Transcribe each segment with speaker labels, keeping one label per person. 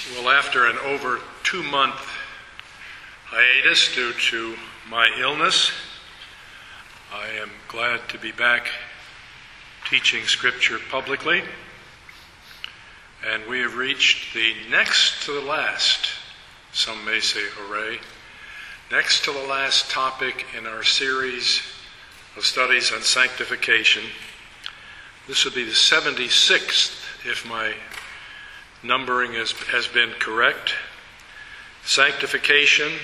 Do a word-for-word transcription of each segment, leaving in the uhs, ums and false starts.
Speaker 1: Well, after an over two-month hiatus due to my illness, I am glad to be back teaching Scripture publicly. And we have reached the next to the last, some may say hooray, next to the last topic in our series of studies on sanctification. This would be the seventy-sixth, if my numbering has, has been correct. Sanctification.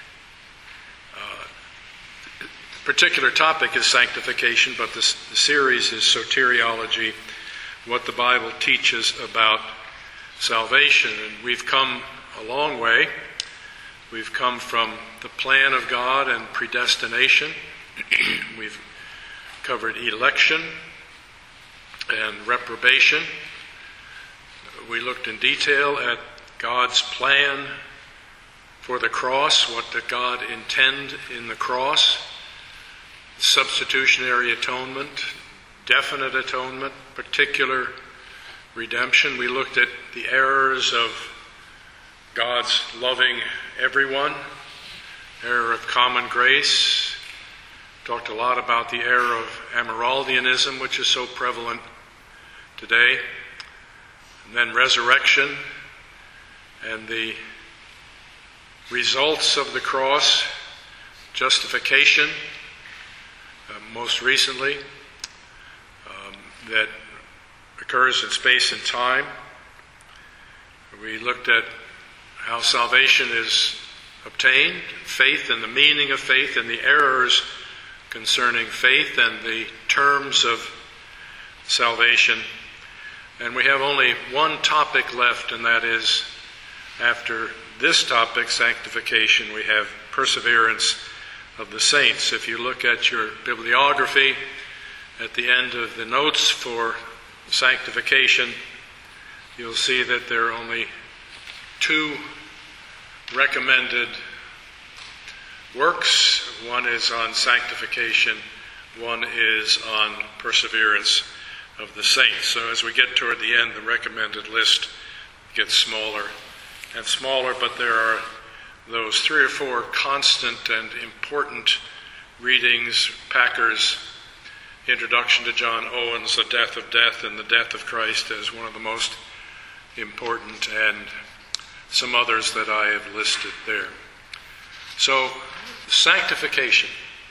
Speaker 1: Uh, particular topic is sanctification, but this, the series is soteriology, what the Bible teaches about salvation. And we've come a long way. We've come from the plan of God and predestination. We've covered election and reprobation. We looked in detail at God's plan for the cross, what did God intend in the cross, substitutionary atonement, definite atonement, particular redemption. We looked at the errors of God's loving everyone, error of common grace. Talked a lot about the error of Amyraldianism, which is so prevalent today. And then resurrection and the results of the cross, justification, uh, most recently, um, that occurs in space and time. We looked at how salvation is obtained, faith and the meaning of faith and the errors concerning faith and the terms of salvation. And we have only one topic left, and that is, after this topic, sanctification, we have perseverance of the saints. If you look at your bibliography at the end of the notes for sanctification, you'll see that there are only two recommended works. One is on sanctification, one is on perseverance of the saints. So as we get toward the end, the recommended list gets smaller and smaller, but there are those three or four constant and important readings. Packer's Introduction to John Owen's The Death of Death and the Death of Christ as one of the most important, and some others that I have listed there. So, sanctification.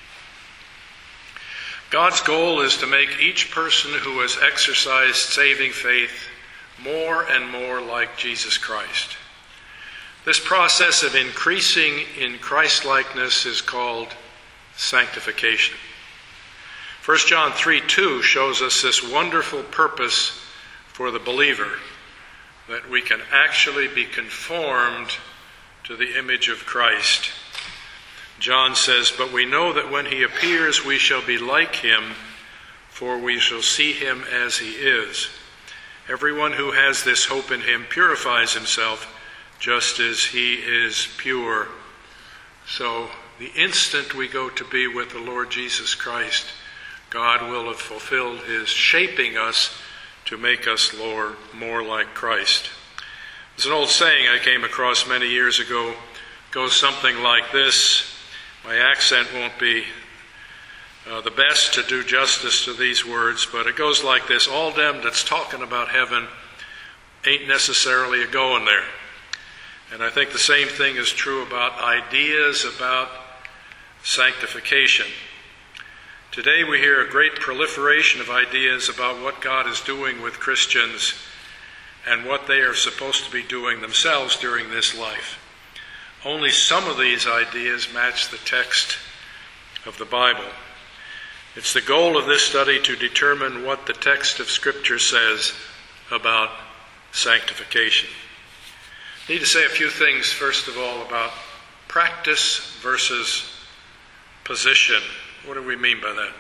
Speaker 1: God's goal is to make each person who has exercised saving faith more and more like Jesus Christ. This process of increasing in Christ-likeness is called sanctification. First John three two shows us this wonderful purpose for the believer, that we can actually be conformed to the image of Christ. John says, "But we know that when he appears, we shall be like him, for we shall see him as he is. Everyone who has this hope in him purifies himself, just as he is pure." So, the instant we go to be with the Lord Jesus Christ, God will have fulfilled his shaping us to make us Lord, more like Christ. There's an old saying I came across many years ago, goes something like this. My accent won't be uh, the best to do justice to these words, but it goes like this: all them that's talking about heaven ain't necessarily a going there. And I think the same thing is true about ideas about sanctification. Today we hear a great proliferation of ideas about what God is doing with Christians and what they are supposed to be doing themselves during this life. Only some of these ideas match the text of the Bible. It's the goal of this study to determine what the text of Scripture says about sanctification. I need to say a few things, first of all, about practice versus position. What do we mean by that?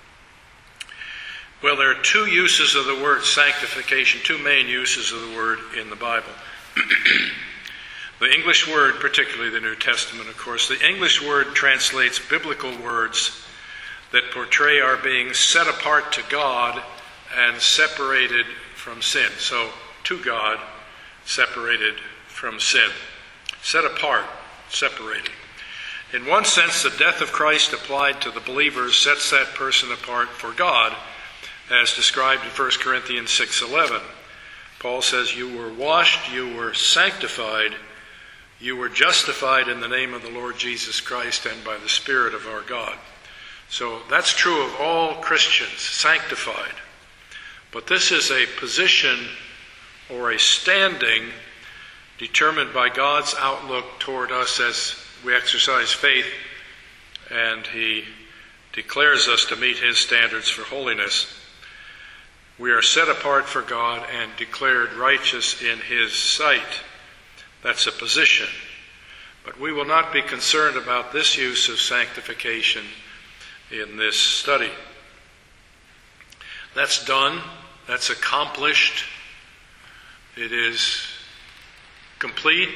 Speaker 1: Well, there are two uses of the word sanctification, two main uses of the word in the Bible. The English word, particularly the New Testament, of course, the English word translates biblical words that portray our being set apart to God and separated from sin. So, to God, separated from sin. Set apart, separating. In one sense, the death of Christ applied to the believers sets that person apart for God, as described in First Corinthians six eleven. Paul says, you were washed, you were sanctified, you were justified in the name of the Lord Jesus Christ and by the Spirit of our God. So that's true of all Christians, sanctified. But this is a position or a standing determined by God's outlook toward us as we exercise faith, and he declares us to meet his standards for holiness. We are set apart for God and declared righteous in his sight. That's a position. But we will not be concerned about this use of sanctification in this study. That's done. That's accomplished. It is complete.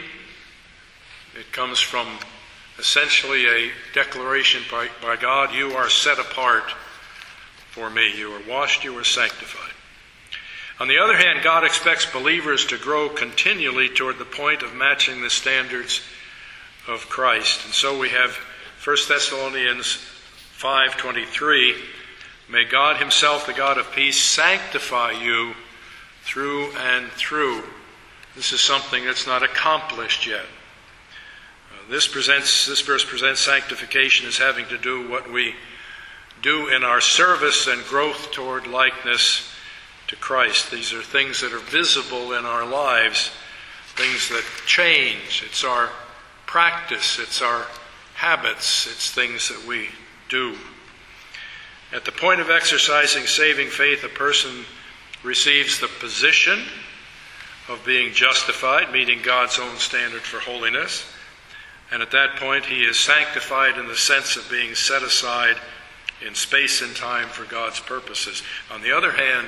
Speaker 1: It comes from essentially a declaration by, by God, you are set apart for me. You are washed, you are sanctified. On the other hand, God expects believers to grow continually toward the point of matching the standards of Christ. And so we have First Thessalonians five twenty-three, may God himself, the God of peace, sanctify you through and through. This is something that's not accomplished yet. Uh, this presents this verse presents sanctification as having to do what we do in our service and growth toward likeness to Christ. These are things that are visible in our lives, things that change. It's our practice, it's our habits, it's things that we do. At the point of exercising saving faith, a person receives the position of being justified, meeting God's own standard for holiness. And at that point, he is sanctified in the sense of being set aside in space and time for God's purposes. On the other hand,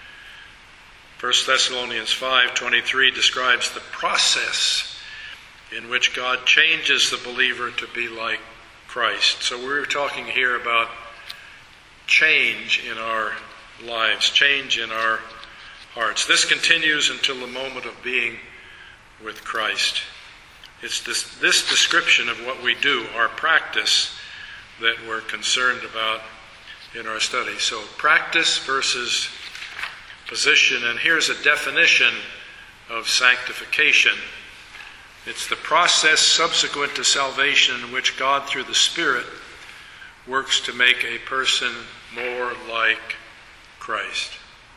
Speaker 1: First Thessalonians five twenty-three describes the process in which God changes the believer to be like Christ. So we're talking here about change in our lives, change in our hearts. This continues until the moment of being with Christ. It's this, this description of what we do, our practice, that we're concerned about in our study. So practice versus position. And here's a definition of sanctification. It's the process subsequent to salvation in which God, through the Spirit, works to make a person more like Christ.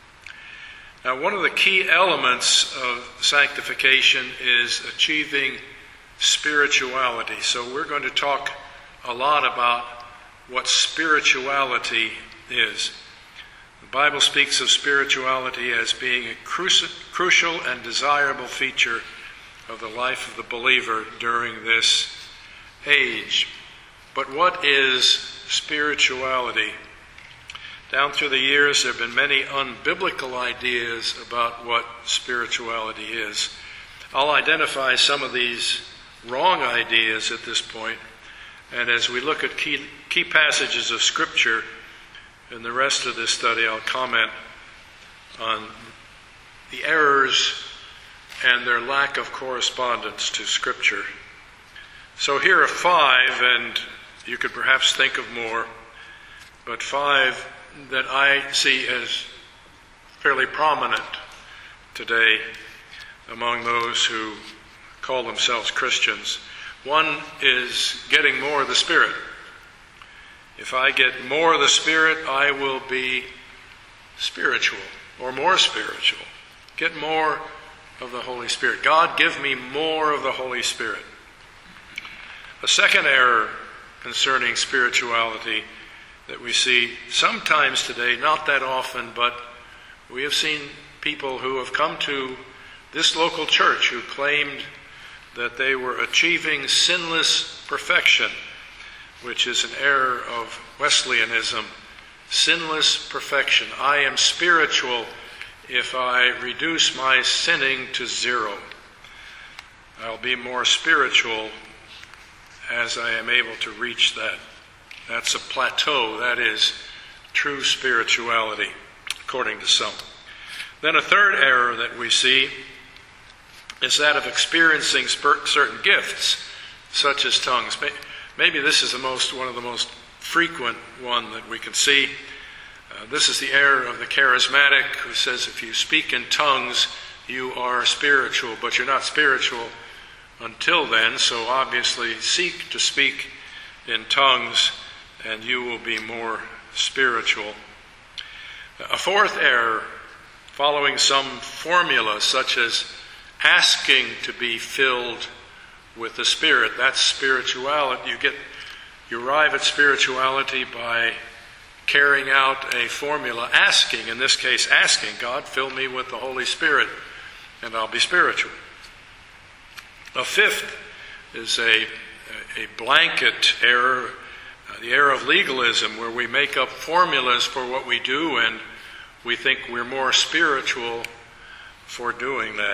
Speaker 1: Now, one of the key elements of sanctification is achieving spirituality. So we're going to talk a lot about what spirituality is. The Bible speaks of spirituality as being a cruci- crucial and desirable feature of the life of the believer during this age. But what is spirituality? Down through the years, there have been many unbiblical ideas about what spirituality is. I'll identify some of these wrong ideas at this point, and as we look at key, key passages of Scripture in the rest of this study, I'll comment on the errors and their lack of correspondence to Scripture. So here are five, and you could perhaps think of more, but five that I see as fairly prominent today among those who call themselves Christians. One is getting more of the Spirit. If I get more of the Spirit, I will be spiritual or more spiritual. Get more of the Holy Spirit. God, give me more of the Holy Spirit. A second error concerning spirituality that we see sometimes today, not that often, but we have seen people who have come to this local church who claimed that they were achieving sinless perfection, which is an error of Wesleyanism. Sinless perfection. I am spiritual if I reduce my sinning to zero. I'll be more spiritual as I am able to reach that. That's a plateau. That is true spirituality, according to some. Then a third error that we see is that of experiencing certain gifts, such as tongues. Maybe this is the most one of the most frequent one that we can see. Uh, this is the error of the charismatic, who says if you speak in tongues, you are spiritual, but you're not spiritual until then, so obviously seek to speak in tongues and you will be more spiritual. A fourth error, following some formula such as asking to be filled with the Spirit. That's spirituality. You get, you arrive at spirituality by carrying out a formula, asking, in this case asking, God, fill me with the Holy Spirit and I'll be spiritual. A fifth is a, a blanket error, uh, the error of legalism, where we make up formulas for what we do and we think we're more spiritual for doing that.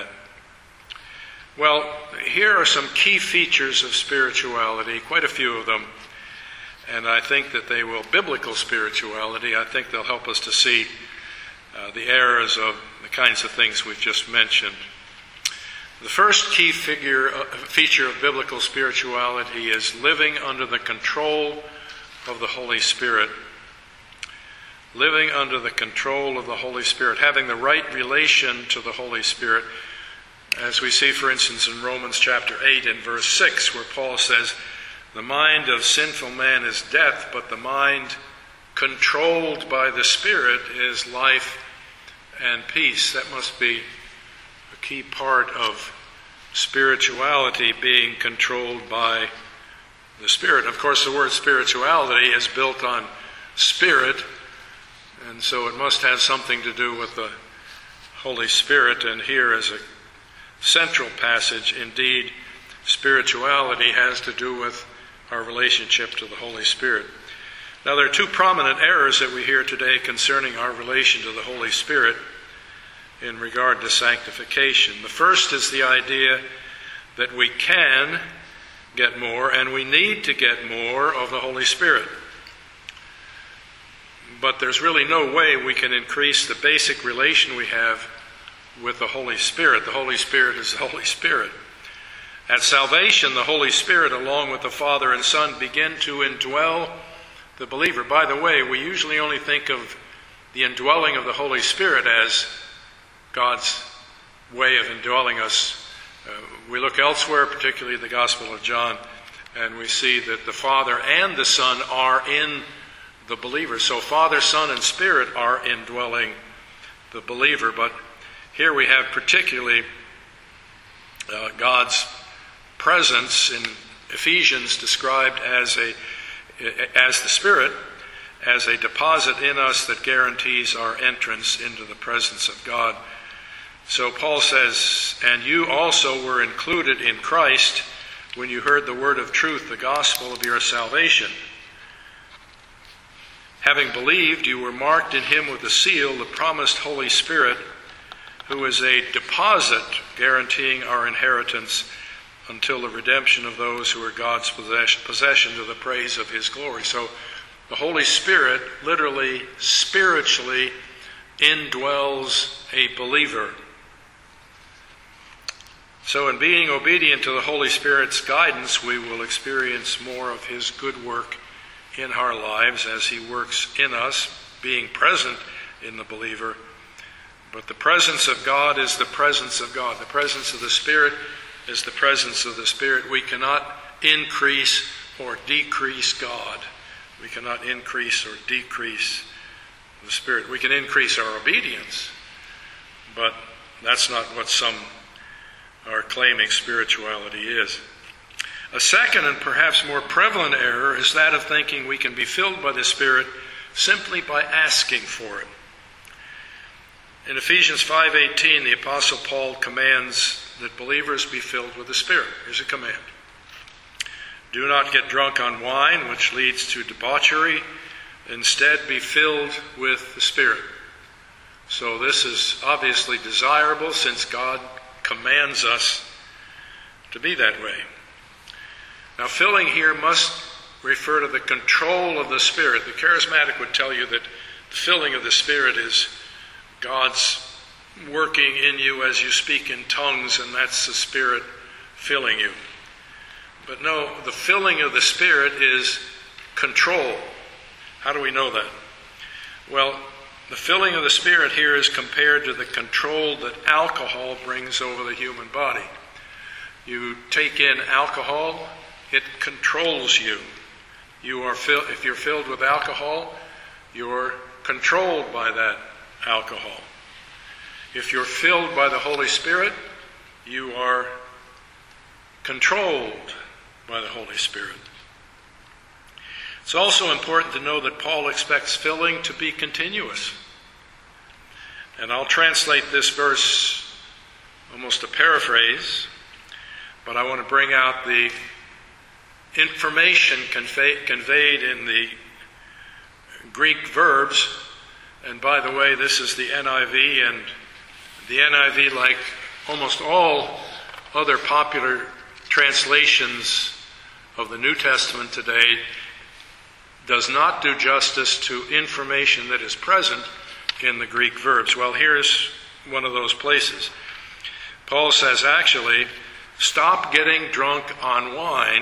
Speaker 1: Well, here are some key features of spirituality, quite a few of them, and I think that they will, biblical spirituality, I think they'll help us to see uh, the errors of the kinds of things we've just mentioned. The first key figure, uh, feature of biblical spirituality is living under the control of the Holy Spirit. Living under the control of the Holy Spirit, having the right relation to the Holy Spirit, as we see, for instance, in Romans chapter eight and verse six, where Paul says, the mind of sinful man is death, but the mind controlled by the Spirit is life and peace. That must be a key part of spirituality, being controlled by the Spirit. Of course, the word spirituality is built on spirit, and so it must have something to do with the Holy Spirit. And here is a central passage. Indeed, spirituality has to do with our relationship to the Holy Spirit. Now, there are two prominent errors that we hear today concerning our relation to the Holy Spirit in regard to sanctification. The first is the idea that we can get more and we need to get more of the Holy Spirit. But there's really no way we can increase the basic relation we have with the Holy Spirit. The Holy Spirit is the Holy Spirit. At salvation, the Holy Spirit, along with the Father and Son, begin to indwell the believer. By the way, we usually only think of the indwelling of the Holy Spirit as God's way of indwelling us. Uh, we look elsewhere, particularly the Gospel of John, and we see that the Father and the Son are in the believer. So Father, Son, and Spirit are indwelling the believer. But here we have particularly uh, God's presence in Ephesians described as a as the Spirit, as a deposit in us that guarantees our entrance into the presence of God. So Paul says, and you also were included in Christ when you heard the word of truth, the gospel of your salvation. Having believed, you were marked in him with a seal, the promised Holy Spirit, who is a deposit guaranteeing our inheritance until the redemption of those who are God's possession to the praise of his glory. So the Holy Spirit literally, spiritually indwells a believer. So in being obedient to the Holy Spirit's guidance, we will experience more of his good work in our lives as he works in us, being present in the believer. But the presence of God is the presence of God. The presence of the Spirit is the presence of the Spirit. We cannot increase or decrease God. We cannot increase or decrease the Spirit. We can increase our obedience, but that's not what some are claiming spirituality is. A second and perhaps more prevalent error is that of thinking we can be filled by the Spirit simply by asking for it. In Ephesians five eighteen, the Apostle Paul commands that believers be filled with the Spirit. Here's a command. Do not get drunk on wine, which leads to debauchery. Instead, be filled with the Spirit. So this is obviously desirable since God commands us to be that way. Now, filling here must refer to the control of the Spirit. The charismatic would tell you that the filling of the Spirit is God's working in you as you speak in tongues, and that's the Spirit filling you. But no, the filling of the Spirit is control. How do we know that? Well, the filling of the Spirit here is compared to the control that alcohol brings over the human body. You take in alcohol, it controls you. You are fill- if you're filled with alcohol, you're controlled by that alcohol. If you're filled by the Holy Spirit, you are controlled by the Holy Spirit. It's also important to know that Paul expects filling to be continuous. And I'll translate this verse, almost a paraphrase, but I want to bring out the information convey, conveyed in the Greek verbs. And by the way, this is the N I V, and the N I V, like almost all other popular translations of the New Testament today, does not do justice to information that is present in the Greek verbs. Well, here's one of those places. Paul says, actually, stop getting drunk on wine.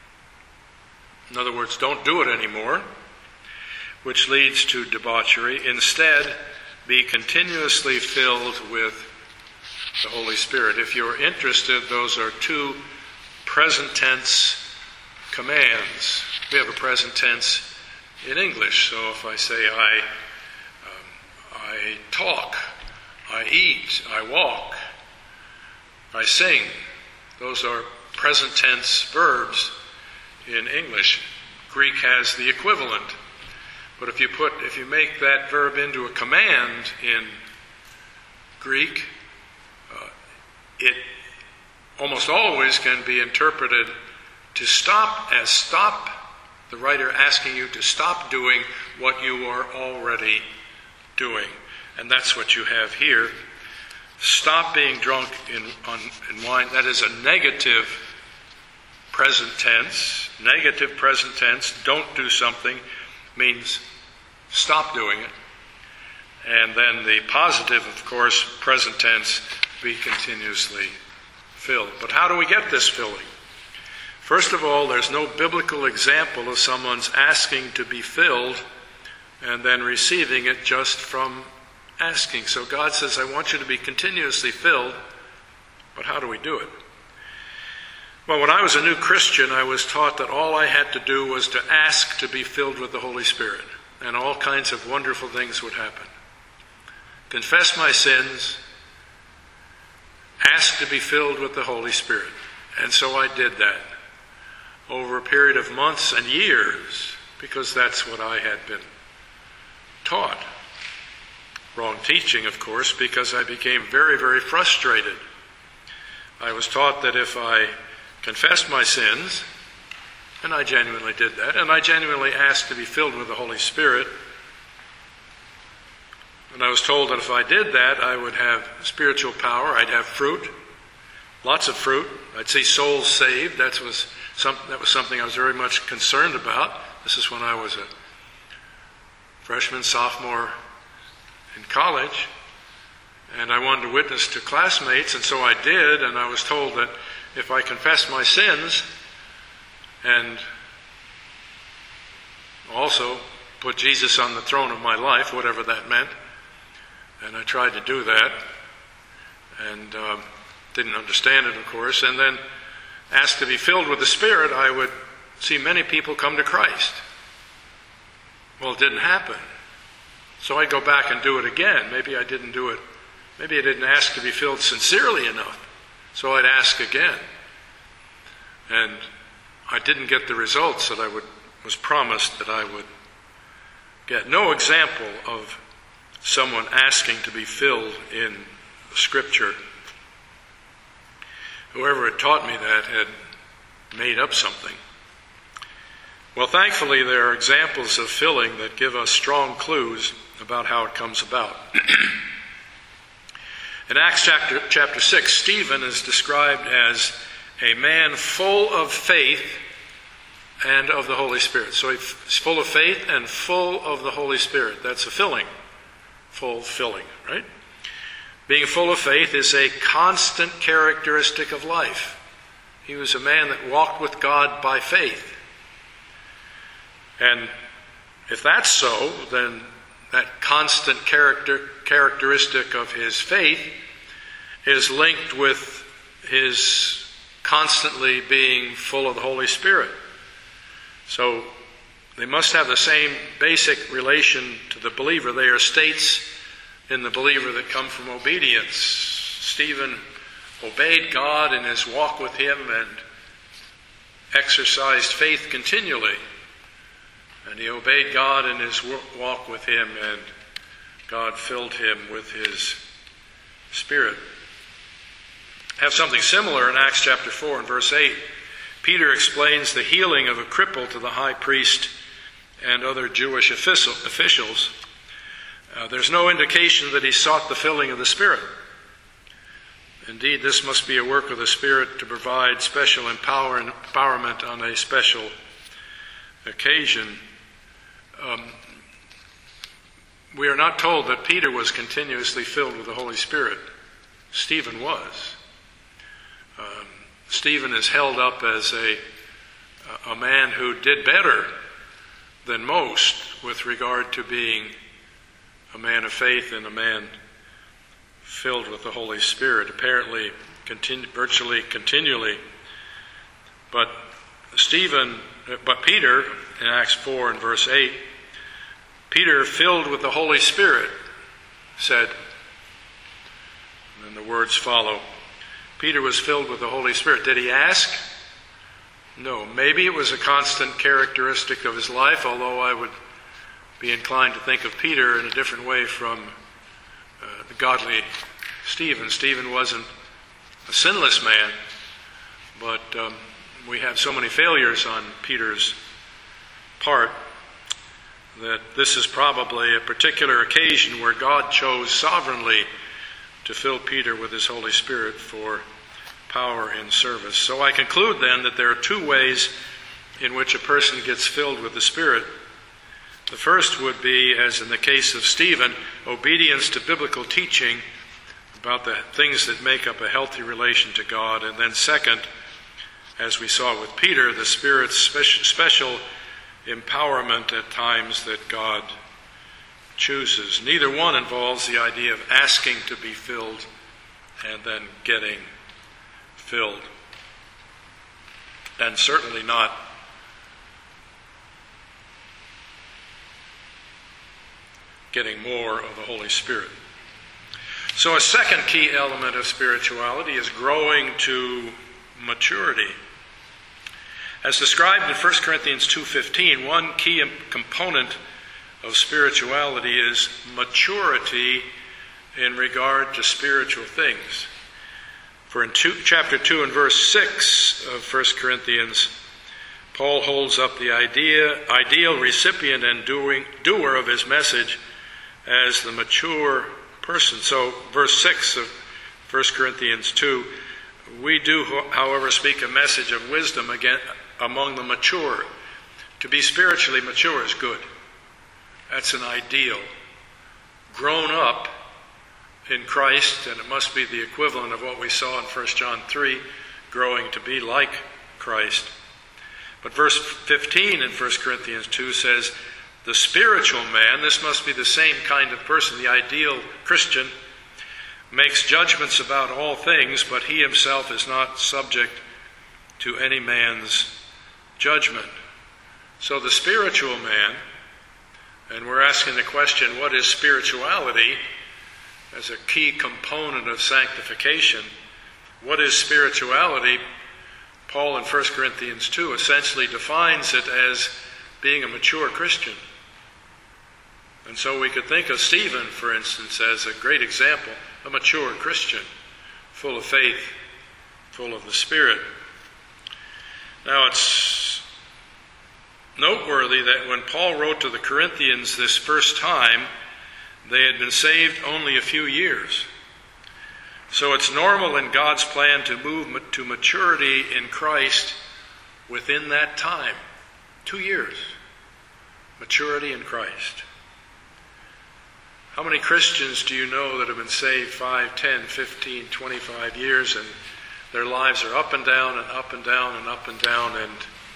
Speaker 1: In other words, don't do it anymore, which leads to debauchery. Instead, be continuously filled with the Holy Spirit. If you're interested, those are two present tense commands. We have a present tense in English. So if I say I, um, I talk, I eat, I walk, I sing, those are present tense verbs in English. Greek has the equivalent. But if you put, if you make that verb into a command in Greek, uh, it almost always can be interpreted to stop as stop, the writer asking you to stop doing what you are already doing. And that's what you have here. Stop being drunk in, on, in wine. That is a negative present tense. Negative present tense. Don't do something means stop doing it. And then the positive, of course, present tense, be continuously filled. But how do we get this filling? First of all, there's no biblical example of someone's asking to be filled and then receiving it just from asking. So God says, I want you to be continuously filled, but how do we do it? Well, when I was a new Christian, I was taught that all I had to do was to ask to be filled with the Holy Spirit, and all kinds of wonderful things would happen. Confess my sins, ask to be filled with the Holy Spirit. And so I did that over a period of months and years, because that's what I had been taught. Wrong teaching, of course, because I became very, very frustrated. I was taught that if I confessed my sins, and I genuinely did that, and I genuinely asked to be filled with the Holy Spirit, and I was told that if I did that, I would have spiritual power, I'd have fruit, lots of fruit, I'd see souls saved. That was, some, that was something I was very much concerned about. This is when I was a freshman, sophomore in college, and I wanted to witness to classmates, and so I did, and I was told that if I confessed my sins and also put Jesus on the throne of my life, whatever that meant, and I tried to do that, and um, didn't understand it, of course, and then asked to be filled with the Spirit, I would see many people come to Christ. Well, it didn't happen. So I'd go back and do it again. Maybe I didn't do it, maybe I didn't ask to be filled sincerely enough. So I'd ask again. And I didn't get the results that I would was promised that I would get. No example of someone asking to be filled in Scripture. Whoever had taught me that had made up something. Well, thankfully, there are examples of filling that give us strong clues about how it comes about. In Acts chapter, chapter six, Stephen is described as a man full of faith and of the Holy Spirit. So he's full of faith and full of the Holy Spirit. That's a filling. Full filling, right? Being full of faith is a constant characteristic of life. He was a man that walked with God by faith. And if that's so, then that constant character, characteristic of his faith is linked with his constantly being full of the Holy Spirit. So they must have the same basic relation to the believer. They are states in the believer that come from obedience. Stephen obeyed God in his walk with him and exercised faith continually. And he obeyed God in his walk with him, and God filled him with his Spirit. I have something similar in Acts chapter four and verse eight. Peter explains the healing of a cripple to the high priest and other Jewish officials. Uh, there's no indication that he sought the filling of the Spirit. Indeed, this must be a work of the Spirit to provide special empower, empowerment on a special occasion. Um, we are not told that Peter was continuously filled with the Holy Spirit. Stephen was. Um, Stephen is held up as a, a man who did better than most with regard to being a man of faith and a man filled with the Holy Spirit, apparently continu- virtually continually. But Stephen, but Peter, in Acts four and verse eight, Peter, filled with the Holy Spirit, said, and then the words follow, Peter was filled with the Holy Spirit. Did he ask? No. Maybe it was a constant characteristic of his life, although I would be inclined to think of Peter in a different way from uh, the godly Stephen. Stephen wasn't a sinless man, but um, we have so many failures on Peter's part that this is probably a particular occasion where God chose sovereignly to fill Peter with his Holy Spirit for power in service. So I conclude then that there are two ways in which a person gets filled with the Spirit. The first would be, as in the case of Stephen, obedience to biblical teaching about the things that make up a healthy relation to God. And then second, as we saw with Peter, the Spirit's special, special empowerment at times that God chooses. Neither one involves the idea of asking to be filled and then getting filled. And certainly not getting more of the Holy Spirit. So a second key element of spirituality is growing to maturity. As described in First Corinthians two fifteen, one key component of spirituality is maturity in regard to spiritual things. For in two, chapter two and verse six of First Corinthians, Paul holds up the idea, ideal recipient and doing, doer of his message as the mature person. So verse six of First Corinthians two, we do, however, speak a message of wisdom again among the mature. To be spiritually mature is good. That's an ideal. Grown up in Christ, and it must be the equivalent of what we saw in First John three, growing to be like Christ. But verse fifteen in First Corinthians two says, the spiritual man, this must be the same kind of person, the ideal Christian, makes judgments about all things, but he himself is not subject to any man's judgment. So the spiritual man, and we're asking the question, what is spirituality? As a key component of sanctification. What is spirituality? Paul in First Corinthians two essentially defines it as being a mature Christian. And so we could think of Stephen, for instance, as a great example, a mature Christian, full of faith, full of the Spirit. Now it's noteworthy that when Paul wrote to the Corinthians this first time, they had been saved only a few years. So it's normal in God's plan to move to maturity in Christ within that time. Two years. Maturity in Christ. How many Christians do you know that have been saved five, ten, fifteen, twenty-five years, and their lives are up and down and up and down and up and down, and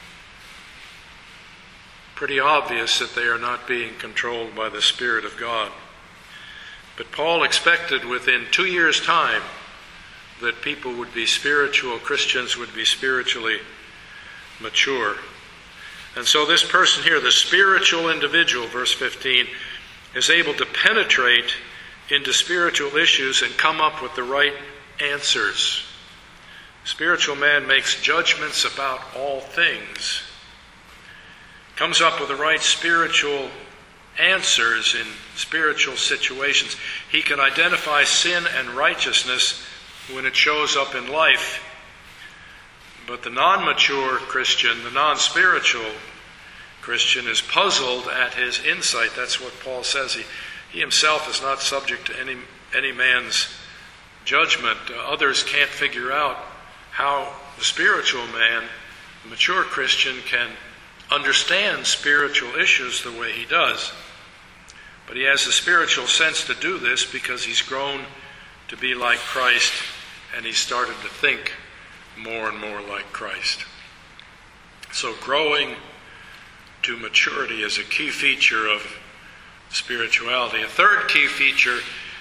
Speaker 1: pretty obvious that they are not being controlled by the Spirit of God? But Paul expected within two years' time that people would be spiritual, Christians would be spiritually mature. And so this person here, the spiritual individual, verse fifteen, is able to penetrate into spiritual issues and come up with the right answers. Spiritual man makes judgments about all things, comes up with the right spiritual answers in spiritual situations. He can identify sin and righteousness when it shows up in life. But the non-mature Christian, the non-spiritual Christian, is puzzled at his insight. That's what Paul says. He, he himself is not subject to any, any man's judgment. Uh, others can't figure out how the spiritual man, the mature Christian, can understand spiritual issues the way he does. But he has the spiritual sense to do this because he's grown to be like Christ, and he's started to think more and more like Christ. So growing to maturity is a key feature of spirituality. A third key feature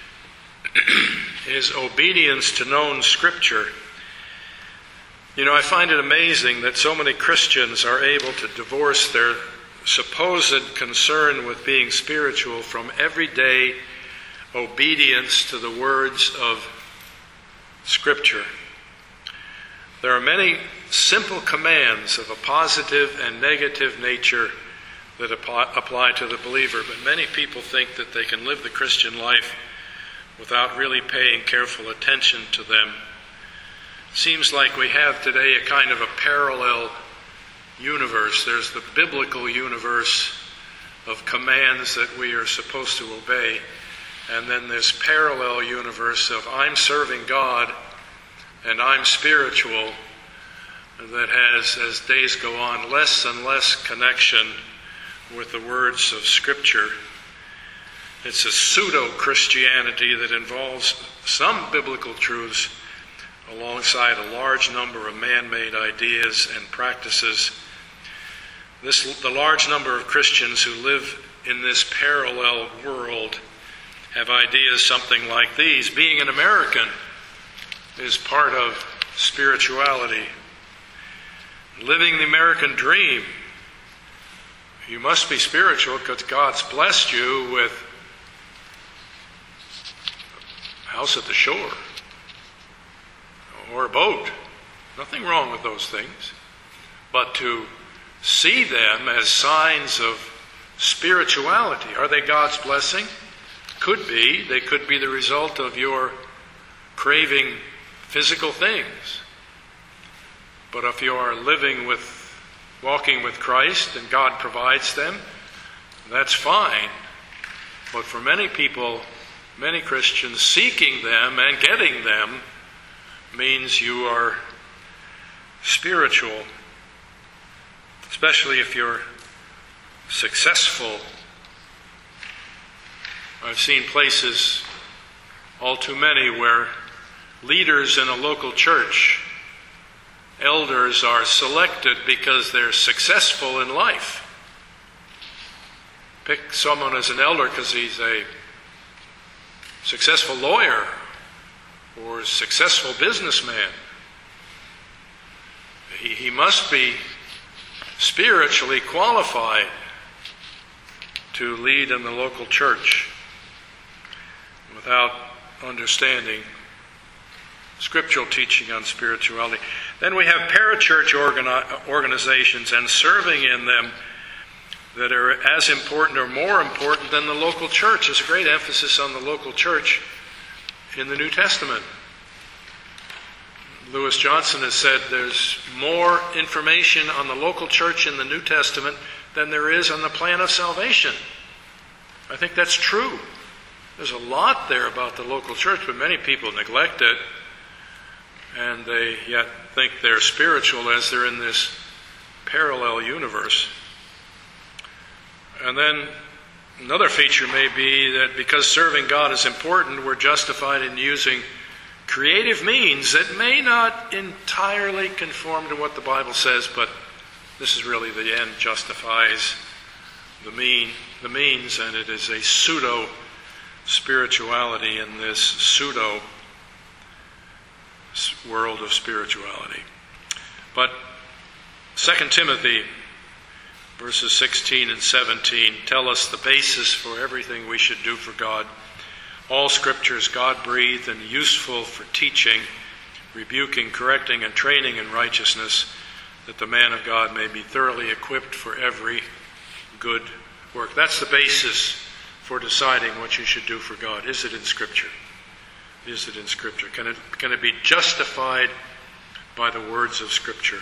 Speaker 1: is obedience to known Scripture. You know, I find it amazing that so many Christians are able to divorce their supposed concern with being spiritual from everyday obedience to the words of Scripture. There are many simple commands of a positive and negative nature that apply to the believer, but many people think that they can live the Christian life without really paying careful attention to them. It seems like we have today a kind of a parallel universe. There's the biblical universe of commands that we are supposed to obey, and then this parallel universe of I'm serving God and I'm spiritual, that has, as days go on, less and less connection with the words of Scripture. It's a pseudo-Christianity that involves some biblical truths alongside a large number of man-made ideas and practices. This, the large number of Christians who live in this parallel world have ideas something like these. Being an American is part of spirituality. Living the American dream. You must be spiritual because God's blessed you with a house at the shore or a boat. Nothing wrong with those things. But to see them as signs of spirituality, are they God's blessing? Could be. They could be the result of your craving physical things. But if you are living with, walking with Christ and God provides them, that's fine. But for many people, many Christians, seeking them and getting them means you are spiritual, especially if you're successful. I've seen places, all too many, where leaders in a local church, elders, are selected because they're successful in life. Pick someone as an elder because he's a successful lawyer or a successful businessman. He, he must be spiritually qualified to lead in the local church without understanding scriptural teaching on spirituality. Then we have parachurch organi- organizations and serving in them that are as important or more important than the local church. There's a great emphasis on the local church in the New Testament. Lewis Johnson has said there's more information on the local church in the New Testament than there is on the plan of salvation. I think that's true. There's a lot there about the local church, but many people neglect it. And they yet think they're spiritual as they're in this parallel universe. And then Another feature may be that because serving God is important, we're justified in using creative means that may not entirely conform to what the Bible says, but this is really the end justifies the mean, the means, and it is a pseudo spirituality in this pseudo world of spirituality. But Second Timothy verses sixteen and seventeen tell us the basis for everything we should do for God. All Scripture is God-breathed and useful for teaching, rebuking, correcting, and training in righteousness, that the man of God may be thoroughly equipped for every good work. That's the basis for deciding what you should do for God. Is it in Scripture? Is it in Scripture? Can it, can it be justified by the words of Scripture?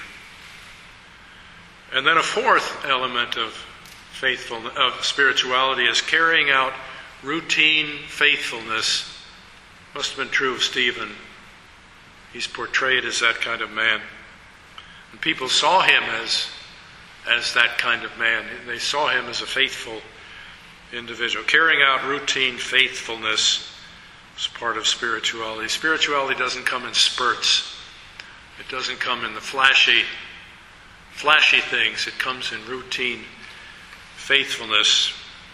Speaker 1: And then a fourth element of faithfulness, of spirituality, is carrying out routine faithfulness. Must have been true of Stephen. He's portrayed as that kind of man. And people saw him as, as that kind of man. They saw him as a faithful individual. Carrying out routine faithfulness is part of spirituality. Spirituality doesn't come in spurts. It doesn't come in the flashy Flashy things. It comes in routine faithfulness.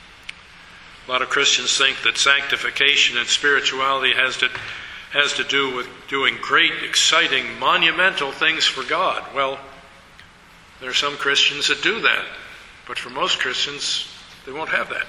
Speaker 1: A lot of Christians think that sanctification and spirituality has to has to do with doing great, exciting, monumental things for God. Well, there are some Christians that do that, but for most Christians, they won't have that.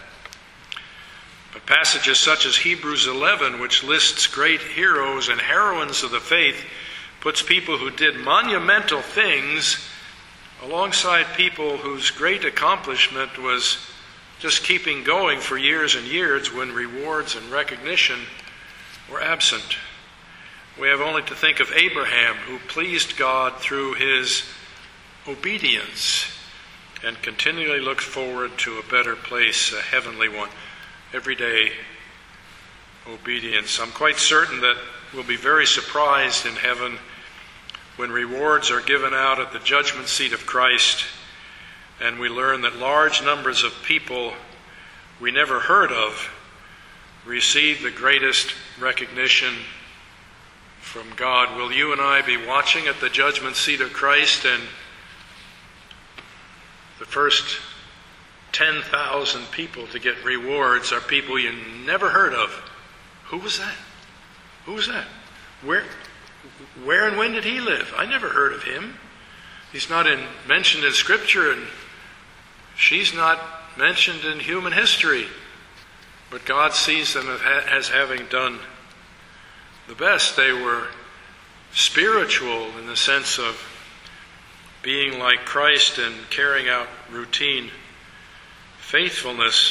Speaker 1: But passages such as Hebrews eleven, which lists great heroes and heroines of the faith, puts people who did monumental things alongside people whose great accomplishment was just keeping going for years and years when rewards and recognition were absent. We have only to think of Abraham, who pleased God through his obedience and continually looked forward to a better place, a heavenly one. Everyday obedience. I'm quite certain that we'll be very surprised in heaven when rewards are given out at the judgment seat of Christ, and we learn that large numbers of people we never heard of receive the greatest recognition from God. Will you and I be watching at the judgment seat of Christ, and the first ten thousand people to get rewards are people you never heard of? Who was that? Who was that? Where? Where and when did he live? I never heard of him. He's not in, mentioned in Scripture, and she's not mentioned in human history. But God sees them as having done the best. They were spiritual in the sense of being like Christ and carrying out routine faithfulness.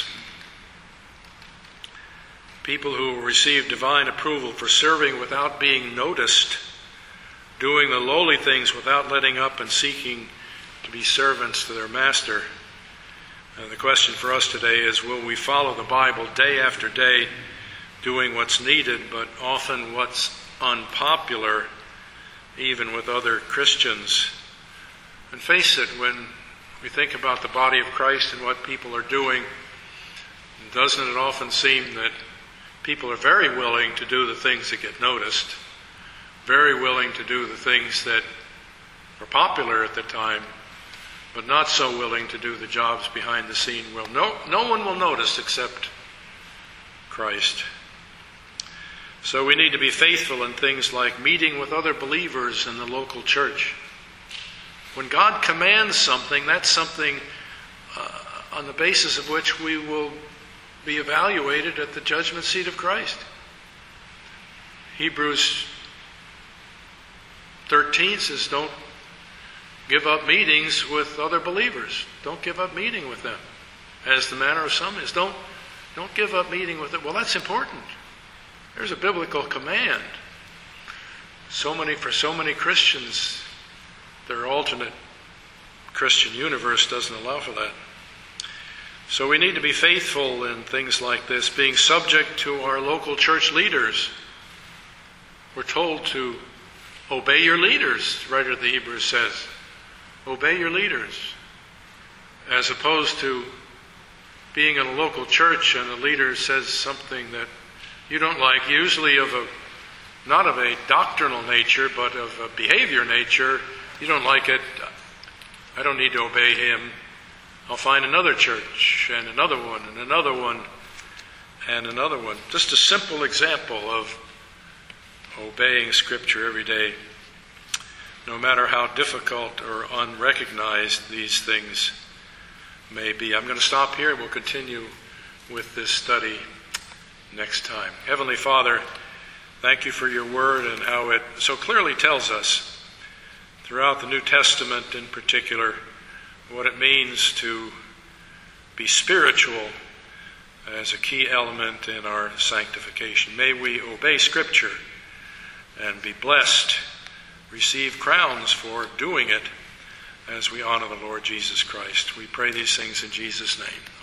Speaker 1: People who receive divine approval for serving without being noticed, doing the lowly things without letting up and seeking to be servants to their master. And the question for us today is, will we follow the Bible day after day, doing what's needed, but often what's unpopular, even with other Christians? And face it, when we think about the body of Christ and what people are doing, doesn't it often seem that people are very willing to do the things that get noticed, very willing to do the things that are popular at the time, but not so willing to do the jobs behind the scene. Well, no, no one will notice except Christ. So we need to be faithful in things like meeting with other believers in the local church. When God commands something, that's something uh, on the basis of which we will be evaluated at the judgment seat of Christ. Hebrews thirteen says, don't give up meetings with other believers. Don't give up meeting with them, as the manner of some is. Don't, don't give up meeting with them. Well, that's important. There's a biblical command. So many, for so many Christians, their alternate Christian universe doesn't allow for that. So we need to be faithful in things like this, being subject to our local church leaders. We're told to obey your leaders, the writer of the Hebrews says. Obey your leaders, as opposed to being in a local church and the leader says something that you don't like, usually of a not of a doctrinal nature, but of a behavior nature, you don't like it, I don't need to obey him. I'll find another church and another one and another one and another one. Just a simple example of obeying Scripture every day, no matter how difficult or unrecognized these things may be. I'm going to stop here. We'll continue with this study next time. Heavenly Father, thank you for your word and how it so clearly tells us throughout the New Testament in particular what it means to be spiritual as a key element in our sanctification. May we obey Scripture and be blessed, receive crowns for doing it as we honor the Lord Jesus Christ. We pray these things in Jesus' name.